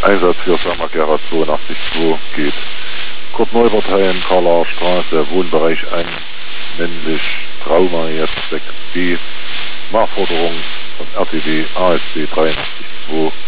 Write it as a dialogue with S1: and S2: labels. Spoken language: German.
S1: Einsatz für Firma Gera 82.2 geht. Kurt Neubertheim, Karler Straße, Wohnbereich 1, männlich, Trauma jetzt 6b, Nachforderung von RTW ASB 83.2.